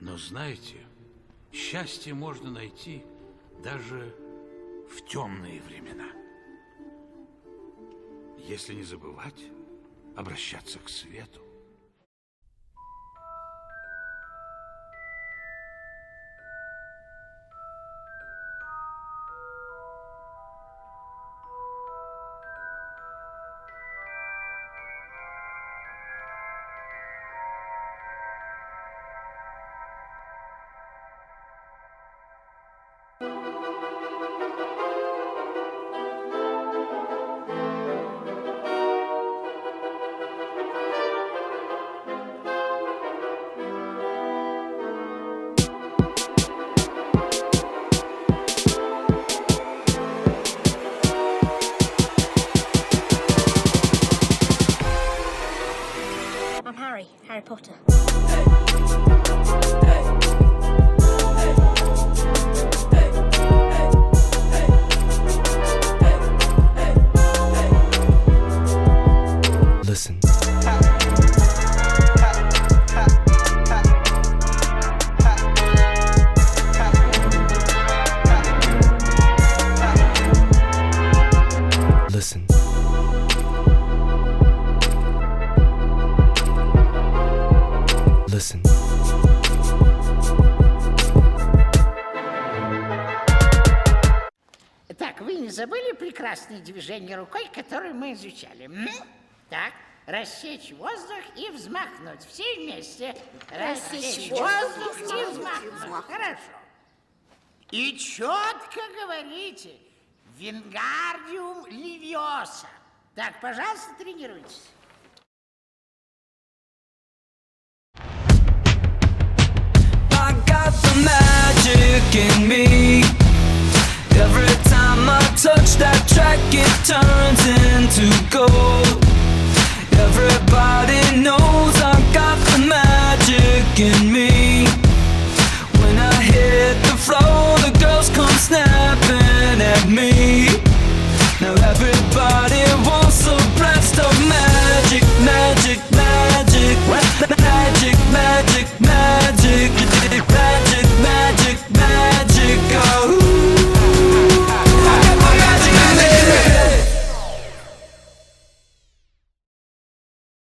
Но знаете, счастье можно найти даже в темные времена. Если не забывать обращаться к свету. Harry Potter. Listen. Listen. Listen. Так, вы не забыли прекрасные движения рукой, которые мы изучали? Так, рассечь воздух и взмахнуть. Все вместе. Рассечь воздух и взмахнуть. Хорошо. И четко говорите. Вингардиум левиоса. Так, пожалуйста, тренируйтесь. I got the magic in me. Every time I touch that track, it turns into gold. Everybody knows I got the magic in me. When I hit the floor, the girls come snapping at me. Now everybody